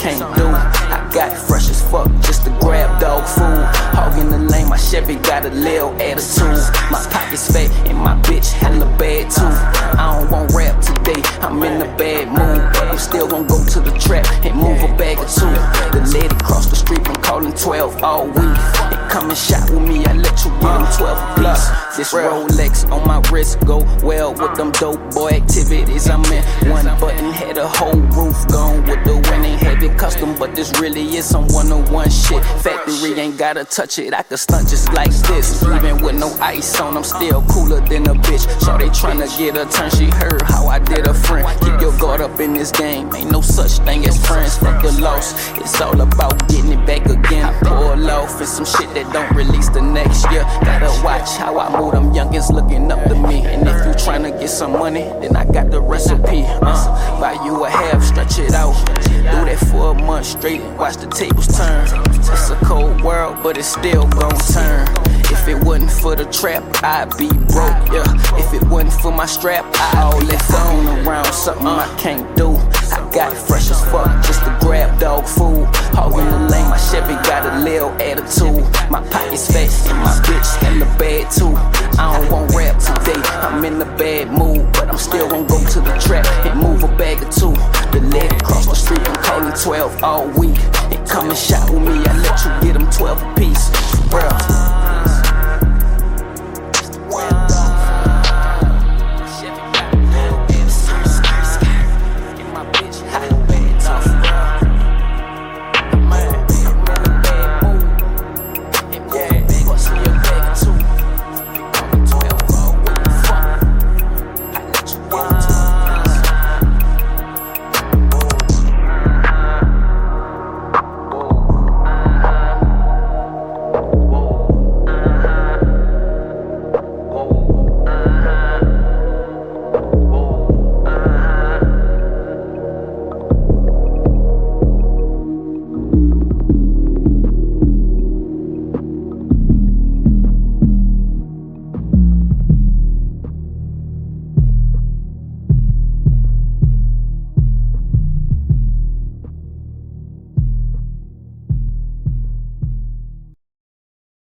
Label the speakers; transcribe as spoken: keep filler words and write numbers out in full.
Speaker 1: can't do. I got fresh as fuck just to grab dog food. Hogging the lane, my Chevy got a little attitude. My pockets fat and my bitch hella bad too. I don't want rap today, I'm in a bad mood, but I'm still gon' go to the trap and move a bag or two. The lady across the street been calling twelve all week. And come and shot with me, I let you get them twelve plus. This Rolex on my wrist go well with them dope boy activities I'm in. One button had a whole roof gone with the winning heavy custom, but this really is some one-on-one shit. Factory ain't gotta touch it, I can stunt just like this. Even with no ice on, I'm still cooler than a bitch. So they tryna get a turn, she heard how I did a friend. Keep your guard up in this game, ain't no such thing as friends. Fuck the loss, it's all about getting it back again. I pull off and some shit that don't release the next year. Gotta watch how I move, them youngins looking up to me. And if you tryna get some money, then I got the recipe. Uh, buy you a half, stretch it out. Do that for a month straight, watch the tables turn. It's a cold world, but it's still gon' turn. If it wasn't for the trap, I'd be broke, yeah. If it wasn't for my strap, I'd all that phone around, something I can't do. I got fresh as fuck just to grab dog food. Hogging the lane, my Chevy got a little attitude. My pockets fat and my bitch hella bad too. I don't want rap today, I'm in a bad mood, but I'm still gon' go to the trap and move a bag or two. The leg across the street been calling twelve all week. And come and shot with me,